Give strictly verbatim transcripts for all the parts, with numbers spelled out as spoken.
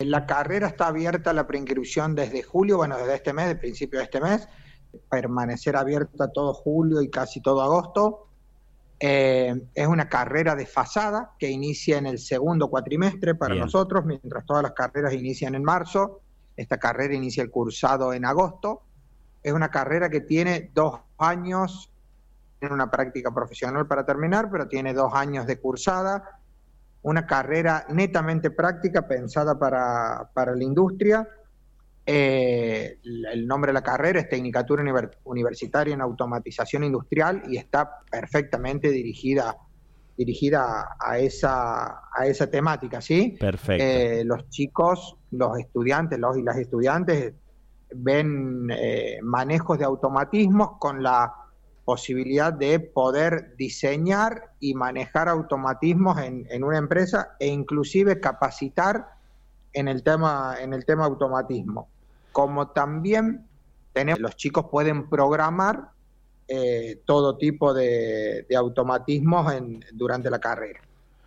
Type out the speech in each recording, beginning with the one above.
la carrera está abierta a la preinscripción desde julio, bueno, desde este mes, de principio de este mes, permanecer abierta todo julio y casi todo agosto. Eh, es una carrera desfasada que inicia en el segundo cuatrimestre para Bien. nosotros, mientras todas las carreras inician en marzo. Esta carrera inicia el cursado en agosto. Es una carrera que tiene dos años, tiene una práctica profesional para terminar, pero tiene dos años de cursada. Una carrera netamente práctica pensada para, para la industria. Eh, el nombre de la carrera es Tecnicatura Univer- Universitaria en Automatización Industrial y está perfectamente dirigida, dirigida a, esa, a esa temática, ¿sí? Perfecto. Eh, los chicos, los estudiantes, los y las estudiantes ven eh, manejos de automatismos con la posibilidad de poder diseñar y manejar automatismos en, en una empresa e inclusive capacitar en el tema, en el tema automatismo. Como también tenemos, los chicos pueden programar eh, todo tipo de, de automatismos en, durante la carrera.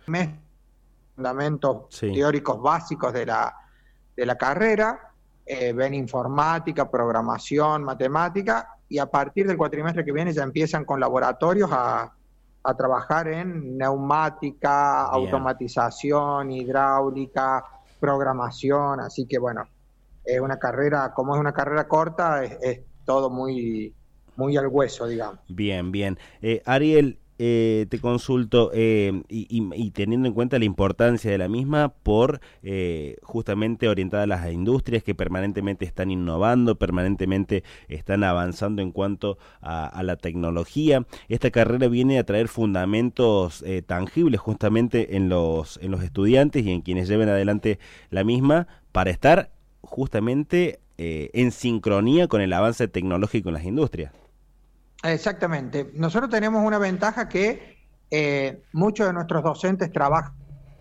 Fundamentos Sí. teóricos básicos de la, de la carrera, eh, ven informática, programación, matemática, y a partir del cuatrimestre que viene ya empiezan con laboratorios a, a trabajar en neumática, Bien. automatización, hidráulica, programación, así que bueno, es una carrera, como es una carrera corta, es, es todo muy, muy al hueso, digamos. Bien, bien. Eh, Ariel, eh, te consulto, eh, y, y, y teniendo en cuenta la importancia de la misma por eh, justamente orientada a las industrias que permanentemente están innovando, permanentemente están avanzando en cuanto a, a la tecnología, esta carrera viene a traer fundamentos eh, tangibles justamente en los, en los estudiantes y en quienes lleven adelante la misma para estar justamente eh, en sincronía con el avance tecnológico en las industrias. Exactamente. Nosotros tenemos una ventaja que eh, muchos de nuestros docentes trabajan.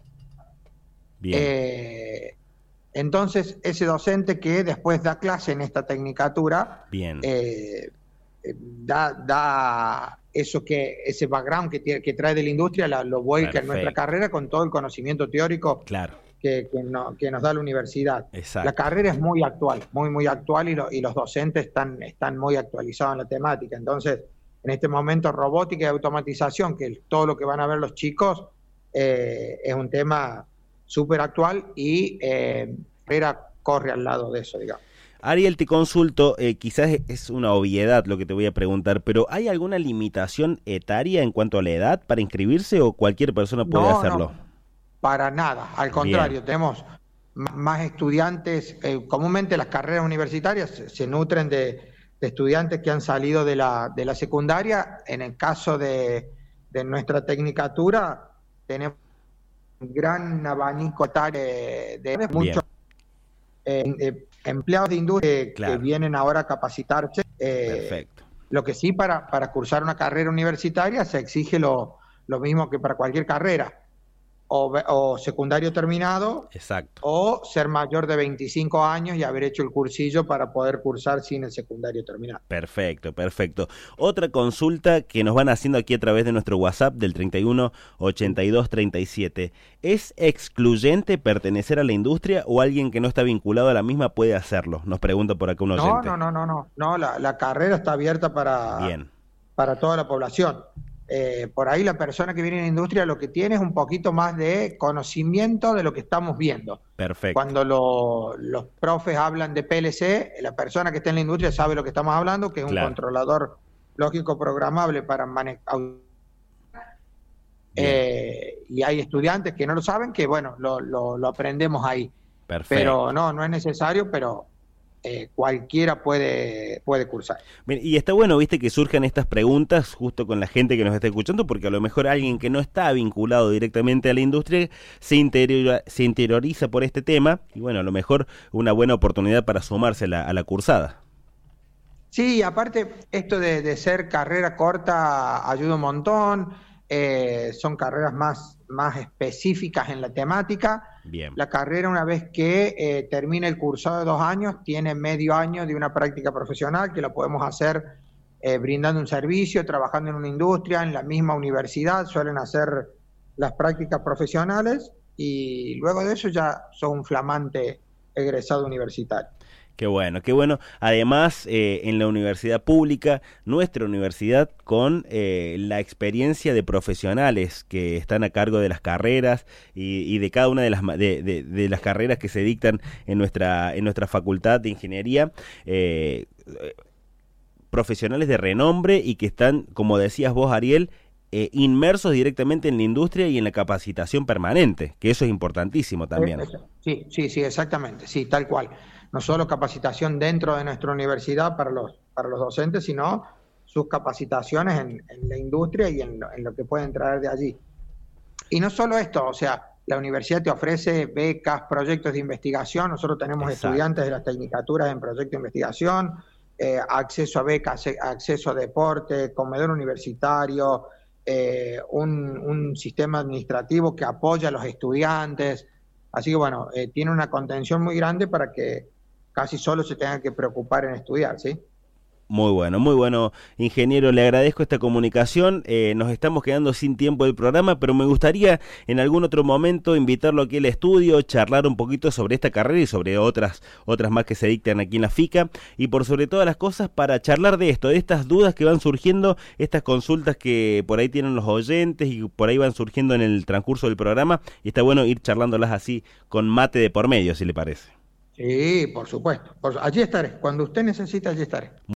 Bien. Eh, entonces, ese docente que después da clase en esta tecnicatura, Bien. Eh, da, da eso que, ese background que, tiene, que trae de la industria, la, lo vuelca en nuestra carrera con todo el conocimiento teórico claro. que, que, no, que nos da la universidad. Exacto. La carrera es muy actual, muy, muy actual y, lo, y los docentes están, están muy actualizados en la temática. Entonces, en este momento, robótica y automatización, que es todo lo que van a ver los chicos, eh, es un tema súper actual y eh, carrera corre al lado de eso, digamos. Ariel, te consulto, eh, quizás es una obviedad lo que te voy a preguntar, pero ¿hay alguna limitación etaria en cuanto a la edad para inscribirse o cualquier persona puede no, hacerlo? No. Para nada, al contrario, Bien. tenemos más estudiantes, eh, comúnmente las carreras universitarias se, se nutren de, de estudiantes que han salido de la, de la secundaria. En el caso de, de nuestra tecnicatura, tenemos un gran abanico de, de muchos eh, eh, empleados de industria claro. que vienen ahora a capacitarse. Eh, Perfecto. Lo que sí, para, para cursar una carrera universitaria se exige lo, lo mismo que para cualquier carrera. O, o secundario terminado, exacto, o ser mayor de veinticinco años y haber hecho el cursillo para poder cursar sin el secundario terminado. Perfecto, perfecto. Otra consulta que nos van haciendo aquí a través de nuestro WhatsApp del treinta y uno ochenta y dos treinta y siete. ¿Es excluyente pertenecer a la industria o alguien que no está vinculado a la misma puede hacerlo? Nos pregunta por acá un oyente. No, no, no, no, no. no la, la carrera está abierta para, Bien. para toda la población. Eh, por ahí la persona que viene en la industria lo que tiene es un poquito más de conocimiento de lo que estamos viendo. Perfecto. Cuando lo, los profes hablan de P L C, la persona que está en la industria sabe lo que estamos hablando, que es claro. un controlador lógico programable para manejar. Eh, y hay estudiantes que no lo saben, que bueno, lo, lo, lo aprendemos ahí. Perfecto. Pero no, no es necesario, pero... Eh, cualquiera puede, puede cursar. Bien, y está bueno, viste, que surjan estas preguntas justo con la gente que nos está escuchando, porque a lo mejor alguien que no está vinculado directamente a la industria se, interior, se interioriza por este tema, y bueno, a lo mejor una buena oportunidad para sumarse a la, a la cursada. Sí, aparte, esto de, de ser carrera corta ayuda un montón, eh, son carreras más, más específicas en la temática. Bien. La carrera, una vez que eh, termina el cursado de dos años, tiene medio año de una práctica profesional que la podemos hacer eh, brindando un servicio, trabajando en una industria, en la misma universidad, suelen hacer las prácticas profesionales y luego de eso ya son un flamante egresado universitario. Qué bueno, qué bueno. Además, eh, en la universidad pública, nuestra universidad, con eh, la experiencia de profesionales que están a cargo de las carreras y, y de cada una de las de, de, de las carreras que se dictan en nuestra en nuestra facultad de ingeniería. Eh, profesionales de renombre y que están, como decías vos, Ariel, eh, inmersos directamente en la industria y en la capacitación permanente, que eso es importantísimo también. Eh, sí, sí, sí, exactamente, sí, tal cual. No solo capacitación dentro de nuestra universidad para los, para los docentes, sino sus capacitaciones en, en la industria y en lo, en lo que pueden traer de allí. Y no solo esto, o sea, la universidad te ofrece becas, proyectos de investigación, nosotros tenemos Exacto. estudiantes de las tecnicaturas en proyectos de investigación, eh, acceso a becas, acceso a deporte, comedor universitario, eh, un, un sistema administrativo que apoya a los estudiantes. Así que bueno, eh, tiene una contención muy grande para que casi solo se tengan que preocupar en estudiar, ¿sí? Muy bueno, muy bueno, ingeniero, le agradezco esta comunicación. Eh, nos estamos quedando sin tiempo del programa, pero me gustaría en algún otro momento invitarlo aquí al estudio, charlar un poquito sobre esta carrera y sobre otras otras más que se dictan aquí en la FICA, y por sobre todas las cosas para charlar de esto, de estas dudas que van surgiendo, estas consultas que por ahí tienen los oyentes y por ahí van surgiendo en el transcurso del programa, y está bueno ir charlándolas así con mate de por medio, si le parece. Sí, por supuesto. Por, allí estaré. Cuando usted necesite, allí estaré.